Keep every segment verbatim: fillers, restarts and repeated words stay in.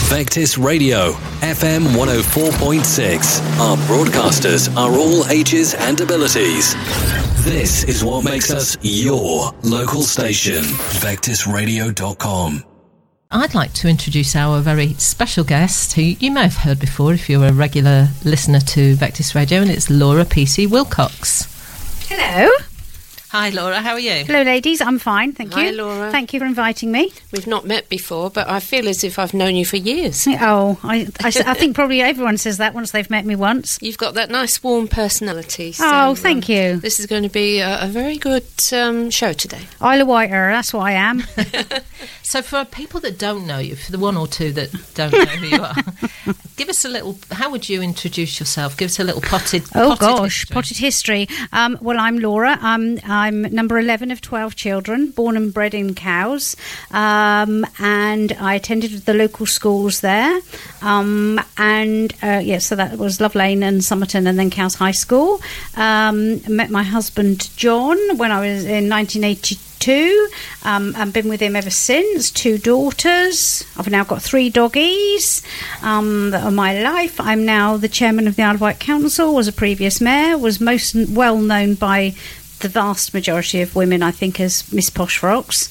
Vectis Radio, F M one oh four point six. Our broadcasters are all ages and abilities. This is what makes us your local station. Vectis radio dot com. I'd like to introduce our very special guest, who you may have heard before if you're a regular listener to Vectis Radio, and it's Laura P C Wilcox. Hello. Hi, Laura. How are you? Hello, ladies. I'm fine, thank you. Hi, Laura. Thank you for inviting me. We've not met before, but I feel as if I've known you for years. Oh, I, I, I think probably everyone says that once they've met me once. You've got that nice, warm personality. So, oh, thank um, you. This is going to be a, a very good um, show today. Isla Whiter, that's what I am. So for people that don't know you, for the one or two that don't know who you are, give us a little, how would you introduce yourself? Give us a little potted Oh, potted gosh, history. potted history. Um, well, I'm Laura. Um, I'm number eleven of twelve children, born and bred in Cowes. Um, and I attended the local schools there. Um, and, uh, yeah, so that was Love Lane and Somerton and then Cowes High School. Um, met my husband, John, when I was in nineteen eighty-two. Two, um, and been with him ever since. Two daughters. I've now got three doggies um, that are my life. I'm now the chairman of the Isle of Wight Council, was a previous mayor, was most well known by the vast majority of women, I think, as Miss Posh Frocks,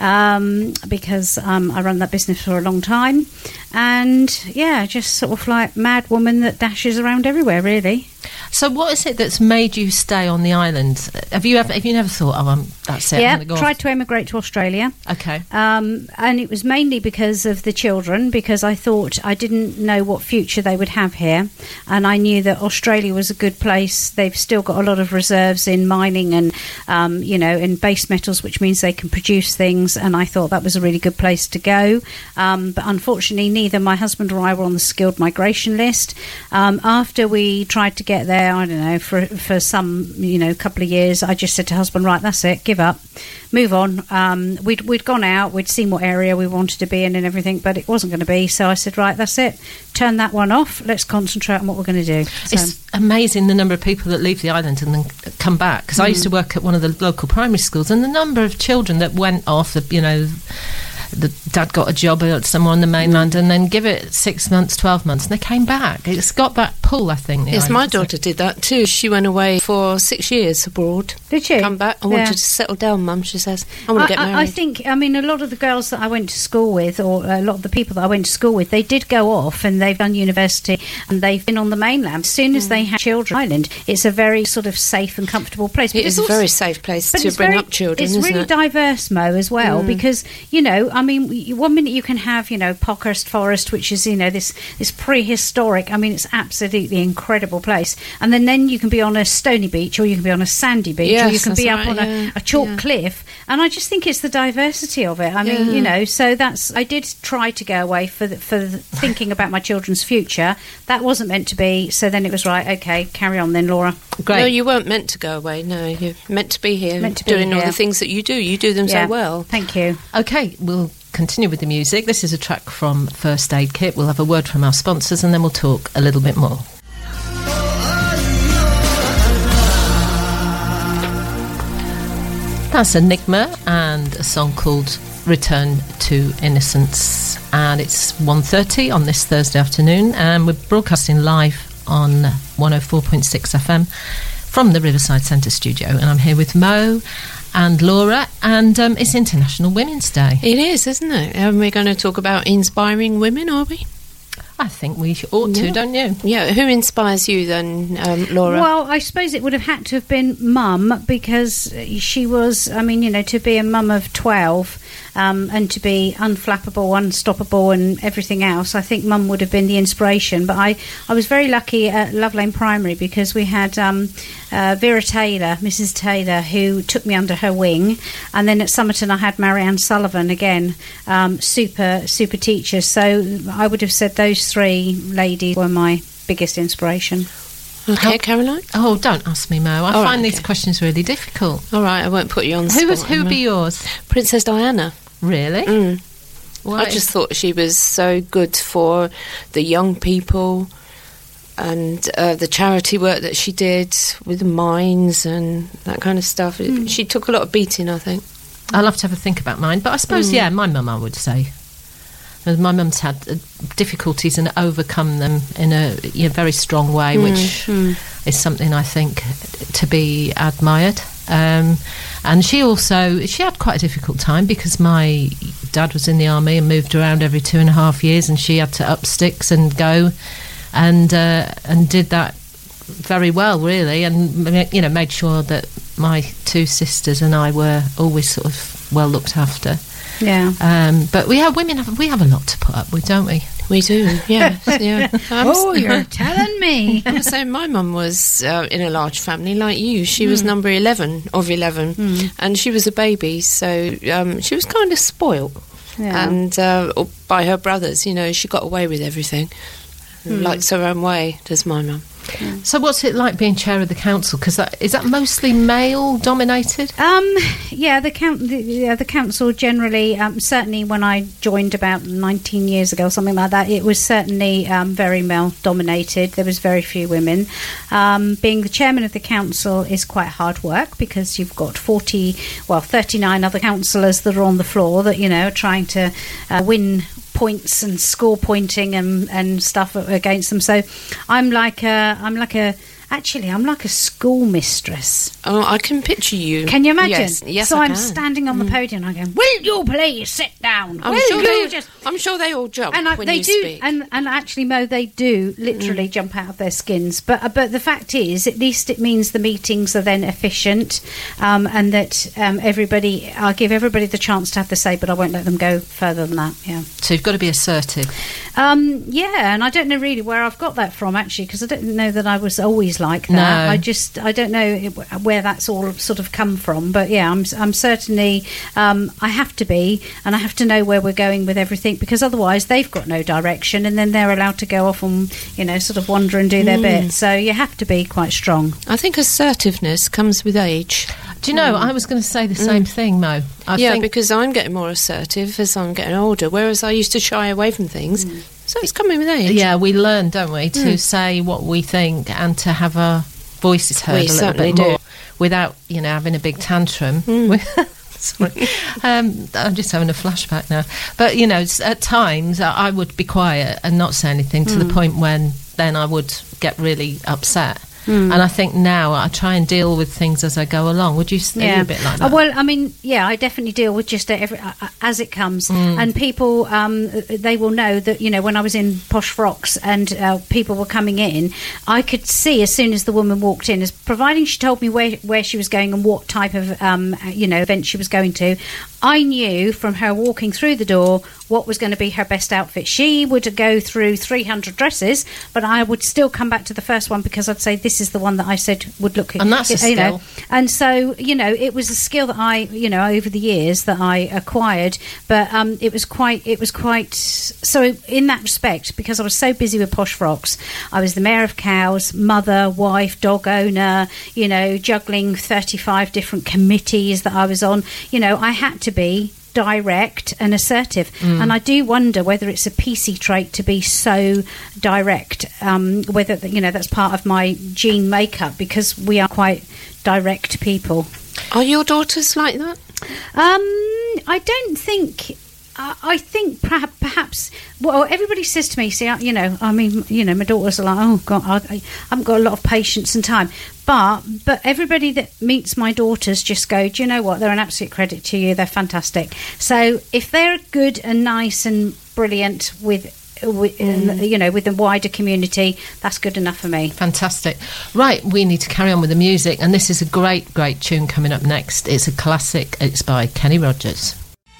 um, because um, I run that business for a long time. And, yeah, just sort of like mad woman that dashes around everywhere, really. So what is it that's made you stay on the island? Have you ever have you never thought, oh, um, that's it? Yeah, I'm gonna go tried off? to emigrate to Australia. Okay. Um, and it was mainly because of the children, because I thought I didn't know what future they would have here. And I knew that Australia was a good place. They've still got a lot of reserves in mining and, um, you know, in base metals, which means they can produce things. And I thought that was a really good place to go. Um, but unfortunately, neither my husband or I were on the skilled migration list. Um, after we tried to get there, I don't know, for for some, you know, couple of years, I just said to husband, right, that's it, give up, move on. Um, we'd, we'd gone out, we'd seen what area we wanted to be in and everything, but it wasn't going to be. So I said, right, that's it, turn that one off, let's concentrate on what we're going to do. So, it's amazing the number of people that leave the island and then come back, because mm. I used to work at one of the local primary schools, and the number of children that went off, the, you know, the dad got a job somewhere on the mainland and then give it six months, twelve months, and they came back. It's got that pull, I think. Yes, my daughter did that too. She went away for six years abroad. Did she? Come back. I yeah. wanted to settle down, Mum, she says. I want to get married. I think, I mean, a lot of the girls that I went to school with, or a lot of the people that I went to school with, they did go off and they've done university and they've been on the mainland. As soon as mm. they have children, Island, it's a very sort of safe and comfortable place. It is a very safe place to bring very, up children, it's isn't really it? diverse, Mo, as well, mm. because, you know, I mean, one minute you can have, you know, Pockhurst Forest, which is, you know, this, this prehistoric, I mean, it's absolutely incredible place. And then, then you can be on a stony beach, or you can be on a sandy beach, yes, or you can be up right, on yeah. a, a chalk yeah. cliff. And I just think it's the diversity of it. I mean, yeah. you know, so that's, I did try to go away for the, for the thinking about my children's future. That wasn't meant to be. So then it was right, okay, carry on then, Laura. Great. No, you weren't meant to go away. No, you're meant to be here, meant to be doing here. all the things that you do. You do them yeah. so well. Thank you. Okay, we'll continue with the music. This is a track from First Aid Kit. We'll have a word from our sponsors and then we'll talk a little bit more. That's Enigma and a song called Return to Innocence, and it's one thirty on this Thursday afternoon, and we're broadcasting live on one oh four point six F M from the Riverside Centre studio, and I'm here with Mo and Laura, and um, it's International Women's Day. It is, isn't it? And we're going to talk about inspiring women, are we? I think we ought to, yeah. don't you? Yeah. Who inspires you then, um, Laura? Well, I suppose it would have had to have been Mum, because she was, I mean, you know, to be a mum of twelve um, and to be unflappable, unstoppable and everything else, I think Mum would have been the inspiration. But I, I was very lucky at Love Lane Primary, because we had um, uh, Vera Taylor, Missus Taylor, who took me under her wing. And then at Somerton I had Marianne Sullivan, again, um, super, super teacher. So I would have said those three ladies were my biggest inspiration. Okay, How, Caroline? Oh, don't ask me, Mo. I All find right, these okay. questions really difficult. All right, I won't put you on the Who spot. was? Who would be yours? Princess Diana. Really? Mm. Why? I just thought she was so good for the young people and uh, the charity work that she did with the mines and that kind of stuff. Mm. She took a lot of beating, I think. I'll have to have a think about mine, but I suppose, mm. yeah, my mum, I would say. But my mum's had uh, difficulties and overcome them in a you know, very strong way, mm. which mm. is something I think to be admired. Um, and she also, she had quite a difficult time because my dad was in the army and moved around every two and a half years, and she had to up sticks and go and uh, and did that very well, really, and you know made sure that my two sisters and I were always sort of well looked after. Yeah. Um, but we have women have we have a lot to put up with, don't we? We do, yeah. yeah. Oh, you're telling me. So my mum was uh, in a large family like you. She mm. was number eleven of eleven, mm. and she was a baby, so um, she was kind of spoilt. Yeah. And uh, by her brothers, you know, she got away with everything. Mm. Likes her own way, does my mum. Yeah. So what's it like being chair of the council? Because that, is that mostly male dominated? Um, yeah, the, count, the, yeah, the council generally, um, certainly when I joined about nineteen years ago, something like that, it was certainly um, very male dominated. There was very few women. Um, being the chairman of the council is quite hard work because you've got forty, well, thirty-nine other councillors that are on the floor that, you know, are trying to uh, win points and score pointing and, and stuff against them. So I'm like a, I'm like a, actually I'm like a school mistress. Oh, I can picture you. Can you imagine? Yes, yes so I I'm can. standing on the podium and I'm going, will you please sit down? I'm, will sure, you they, just... I'm sure they all jump and I, when they you do, speak. And, and actually, Mo, they do literally mm. jump out of their skins. But but the fact is, at least it means the meetings are then efficient um, and that um, everybody, I'll give everybody the chance to have the say, but I won't let them go further than that, yeah. So you've got to be assertive. Um, yeah, and I don't know really where I've got that from, actually, because I don't know that I was always like that. No. I just, I don't know where that's all sort of come from. But yeah, I'm, I'm certainly, um, I have to be, and I have to know where we're going with everything, because otherwise they've got no direction, and then they're allowed to go off and, you know, sort of wander and do their mm. bit. So you have to be quite strong. I think assertiveness comes with age. Do you know, mm. I was going to say the same mm. thing, Mo. I yeah, think because I'm getting more assertive as I'm getting older, whereas I used to shy away from things. Mm. So it's coming with age. Yeah, we learn, don't we, to mm. say what we think and to have our voices heard we a little bit do. more without, you know, having a big tantrum. Mm. Sorry. um, I'm just having a flashback now. But, you know, at times I would be quiet and not say anything to mm. the point when then I would get really upset. Mm. And I think now I try and deal with things as I go along. Would you say yeah. a bit like that? Uh, well, I mean, yeah, I definitely deal with just every, uh, as it comes. Mm. And people, um, they will know that, you know, when I was in Posh Frocks and uh, people were coming in, I could see as soon as the woman walked in, as providing she told me where, where she was going and what type of, um, you know, event she was going to, I knew from her walking through the door what was going to be her best outfit. She would go through three hundred dresses, but I would still come back to the first one because I'd say this is the one that I said would look. And that's a skill. You know. And so, you know, it was a skill that I, you know, over the years that I acquired. But um, it was quite, it was quite. So in that respect, because I was so busy with Posh Frocks, I was the mayor of Cowes, mother, wife, dog owner. You know, juggling thirty-five different committees that I was on. You know, I had to be direct and assertive, mm. and I do wonder whether it's a P C trait to be so direct, um, whether, you know, that's part of my gene makeup, because we are quite direct people. Are your daughters like that? Um, I don't think... I think perhaps, perhaps, well, everybody says to me, see, you know, I mean, you know, my daughters are like, oh, God, I, I haven't got a lot of patience and time. But but everybody that meets my daughters just go, do you know what? They're an absolute credit to you. They're fantastic. So if they're good and nice and brilliant with, with mm. you know, with the wider community, that's good enough for me. Fantastic. Right, we need to carry on with the music. And this is a great, great tune coming up next. It's a classic. It's by Kenny Rogers.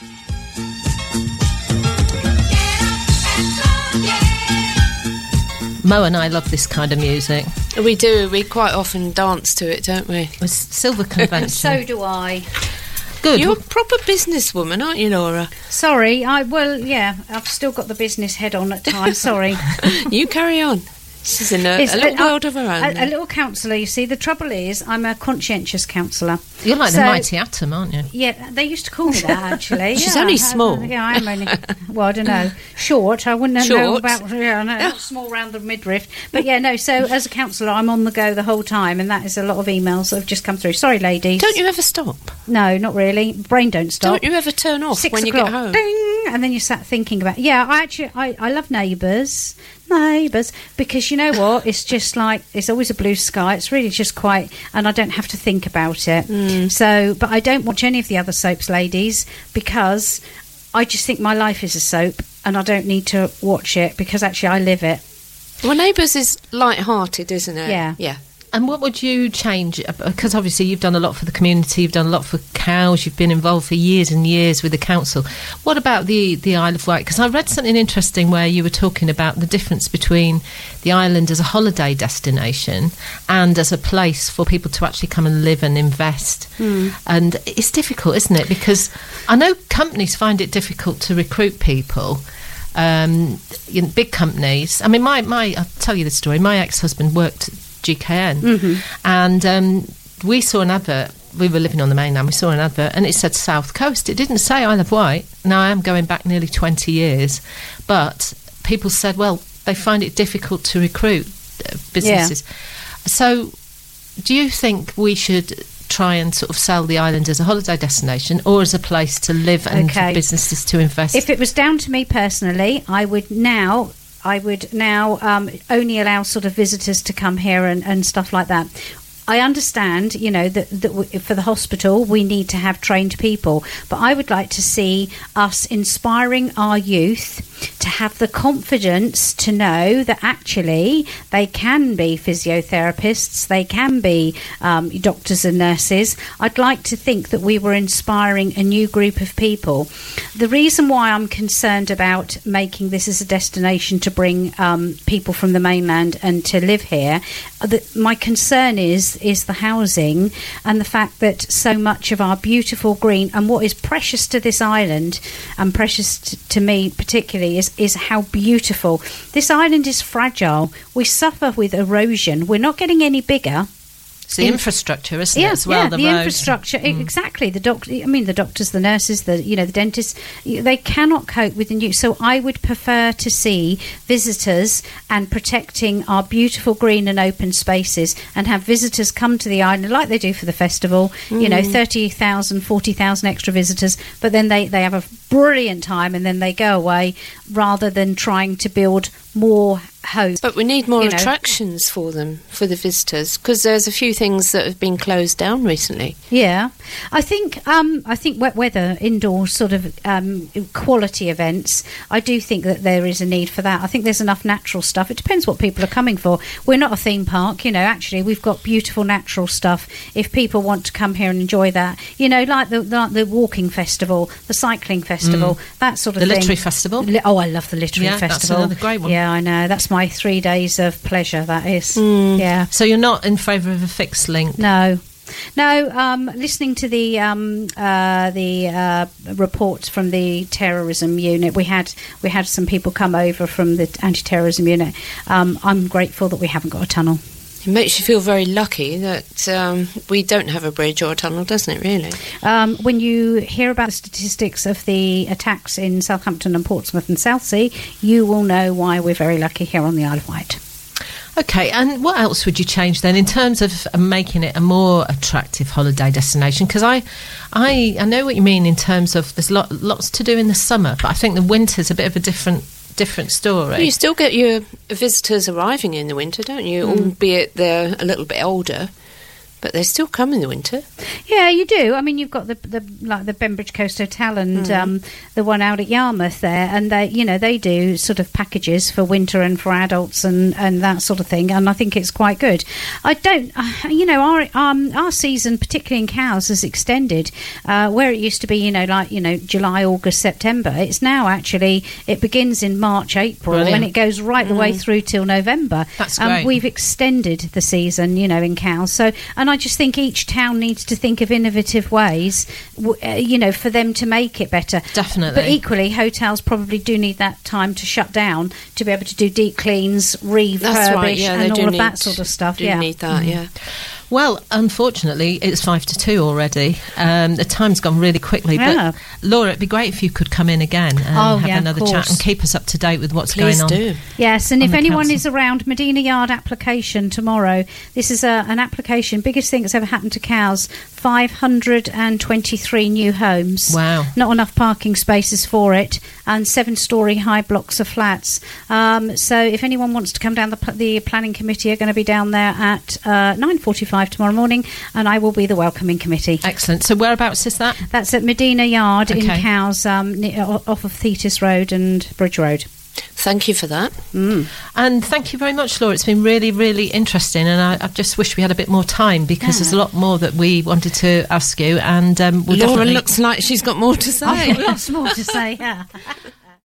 Mo and I love this kind of music. We do. We quite often dance to it, don't we? It's Silver Convention. So do I. Good. You're a proper businesswoman, aren't you, Laura? Sorry. I Well, yeah, I've still got the business head on at times. Sorry. You carry on. She's in a, a little uh, world of her own. A, a little counsellor, you see. The trouble is, I'm a conscientious counsellor. You're like so, the mighty atom, aren't you? Yeah, they used to call me that, actually. She's yeah, only I, small. I, yeah, I am only, well, I don't know, short. I wouldn't Short. know about, yeah, no, not small round the midriff. But yeah, no, so as a counsellor, I'm on the go the whole time, and that is a lot of emails that have just come through. Sorry, ladies. Don't you ever stop? No, not really. Brain don't stop. Don't you ever turn off Six when o'clock, you get home? Ding, and then you sat thinking about, yeah, I actually, I, I love Neighbours. Neighbours, because you know what, it's just like it's always a blue sky. It's really just quite, and I don't have to think about it. Mm. So, but I don't watch any of the other soaps, ladies, because I just think my life is a soap, and I don't need to watch it because actually I live it. Well, Neighbours is light-hearted, isn't it? Yeah, yeah. And what would you change? Because obviously you've done a lot for the community, you've done a lot for cows, you've been involved for years and years with the council. What about the, the Isle of Wight? Because I read something interesting where you were talking about the difference between the island as a holiday destination and as a place for people to actually come and live and invest. Mm. And it's difficult, isn't it? Because I know companies find it difficult to recruit people. Um, in big companies. I mean, my, my I'll tell you the story. My ex-husband worked G K N, mm-hmm. and um, we saw an advert. We were living on the mainland. We saw an advert, and it said South Coast. It didn't say Isle of Wight. Now I am going back nearly twenty years, but people said, well, they find it difficult to recruit uh, businesses. Yeah. So, do you think we should try and sort of sell the island as a holiday destination or as a place to live and okay. for businesses to invest? If it was down to me personally, I would now. I would now um, only allow sort of visitors to come here and, and stuff like that. I understand, you know, that, that w- for the hospital we need to have trained people, but I would like to see us inspiring our youth to have the confidence to know that actually they can be physiotherapists, they can be um, doctors and nurses. I'd like to think that we were inspiring a new group of people. The reason why I'm concerned about making this as a destination to bring um, people from the mainland and to live here, the, my concern is is the housing and the fact that so much of our beautiful green and what is precious to this island and precious t- to me particularly is, is how beautiful. This island is fragile. We suffer with erosion. We're not getting any bigger. It's the in, infrastructure, isn't yeah, it, as well? Yeah, the, the road. infrastructure, Mm. exactly. The doc- I mean, the doctors, the nurses, the you know, the dentists, they cannot cope with the new. So I would prefer to see visitors and protecting our beautiful green and open spaces and have visitors come to the island like they do for the festival, mm. you know, thirty thousand, forty thousand extra visitors, but then they, they have a brilliant time and then they go away rather than trying to build more hope. But we need more you know. attractions for them, for the visitors, because there's a few things that have been closed down recently. Yeah, I think um, I think wet weather, indoor sort of um, quality events, I do think that there is a need for that. I think there's enough natural stuff. It depends what people are coming for. We're not a theme park, you know, actually we've got beautiful natural stuff. If people want to come here and enjoy that, you know, like the, like the walking festival, the cycling festival, mm. that sort of the thing. The literary festival? Li- oh, I love the literary yeah, festival. That's another great one. Yeah, I know. That's my three days of pleasure, that is. Mm. Yeah. So you're not in favour of a fixed link? No. No, um, listening to the um, uh, the uh, reports from the terrorism unit, we had we had some people come over from the anti-terrorism unit. Um, I'm grateful that we haven't got a tunnel. It makes you feel very lucky that um, we don't have a bridge or a tunnel, doesn't it, really? Um, when you hear about the statistics of the attacks in Southampton and Portsmouth and Southsea, you will know why we're very lucky here on the Isle of Wight. Okay, and what else would you change then in terms of making it a more attractive holiday destination? Because I, I, I know what you mean in terms of there's lot, lots to do in the summer, but I think the winter's a bit of a different different story. Well, you still get your visitors arriving in the winter, don't you? Mm. Albeit they're a little bit older. But they still come in the winter. Yeah, you do. I mean, you've got the, the like the Bembridge Coast Hotel and mm. um, the one out at Yarmouth there, and they, you know, they do sort of packages for winter and for adults and, and that sort of thing. And I think it's quite good. I don't, uh, you know, our um, our season, particularly in cows, has extended. Uh, where it used to be, you know, like you know, July, August, September. It's now actually it begins in March, April, Brilliant. and it goes right mm. the way through till November. That's um, great. We've extended the season, you know, in cows. So and and I just think each town needs to think of innovative ways, w- uh, you know, for them to make it better. Definitely. But equally, hotels probably do need that time to shut down to be able to do deep cleans, refurbish, That's right, yeah, and they do all of need- that sort of stuff. Do yeah. need that, yeah. Well, unfortunately, it's five to two already. Um, the time's gone really quickly. Yeah. But Laura, it'd be great if you could come in again and Oh, have yeah, of another chat course. and keep us up to date with what's Please going on. do. Yes, and on if the anyone council. is around, Medina Yard application tomorrow. This is a, an application, biggest thing that's ever happened to Cowes. five hundred twenty-three new homes. Wow. Not enough parking spaces for it, and seven-storey high blocks of flats. Um, so if anyone wants to come down, the, pl- the planning committee are going to be down there at uh, nine forty-five tomorrow morning, and I will be the welcoming committee. Excellent. So whereabouts is that? That's at Medina Yard in Okay. Cowes, um, ne- off of Thetis Road and Bridge Road. Thank you for that. Mm. And thank you very much, Laura. It's been really, really interesting, and I, I just wish we had a bit more time because Yeah. there's a lot more that we wanted to ask you. And um, we'll Laura definitely looks like she's got more to say. I've got lots more to say, yeah.